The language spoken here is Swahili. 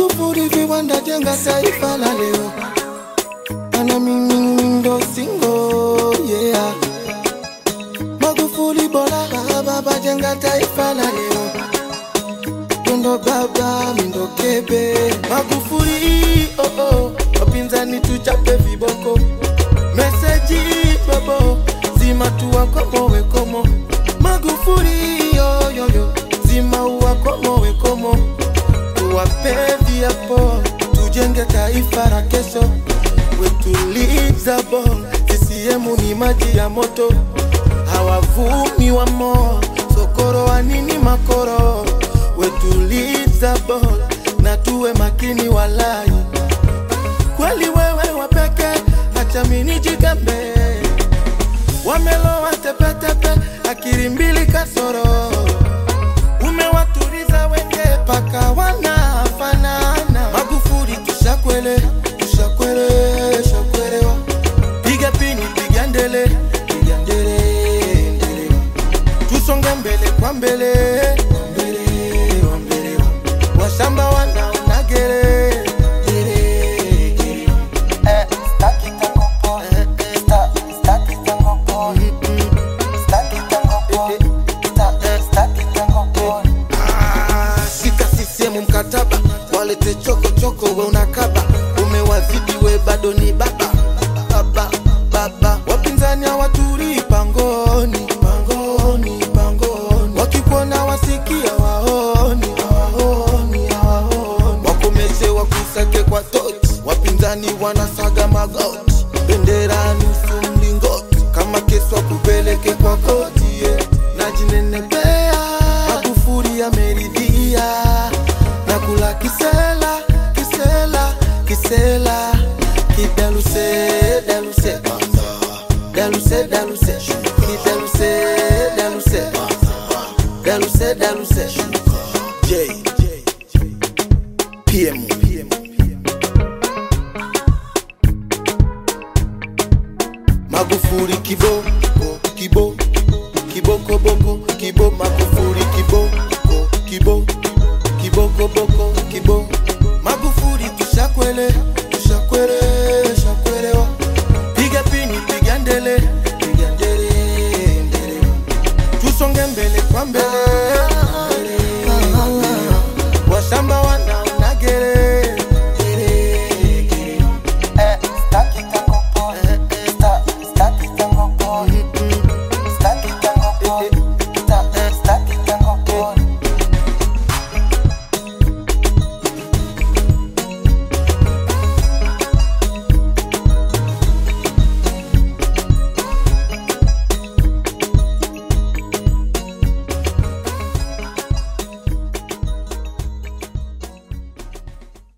Magufuli viwanda jenga taifa la leo. Ana mimi ndo single, yeah. Magufuli bora baba jenga taifa la leo. Ndo baba ndo kebe. Magufuli wapinzani tuchape viboko. Message babo zima tuwa komo we komo. Magufuli yo zima uwa komo we komo. Tuwape viapo tujenge taifa la kesho. We to lead the ball. CCM ni maji ya moto. Hawavumi wa mo. Sokoro anini makoro. We to lead the ball. Na tuwe makini walai. Kweli wewe wapeke. Acha mini jigambe. Wamelowa tepe tepe. Akiri mbili kasoro. Umewaturiza wenge paka wanafanana. Magufuli tushakwele shakwelewa. Piga pini piga ndele tusonge mbele kwa mbele washamba wanaona gere. Staki tango po staki tango po staki tango po. Shika CCM mkataba walete choko we unakaba. Umewazidi we bado ni baba. Wapinzani hawaturi pangoni. Wakikuona wasikia waoni. Wakomeshe wakusake kwa tochi. Wapinzani wanasaga magoti. Bendera nusu mlingoti. Kama keswa kupeleke kwa koti, yeah. Najinenepea Magufuli ameridhia. Nakula kisela Kidaluse Daluse J PM Magufuli kibo Magufuli kibo Magufuli tushakwele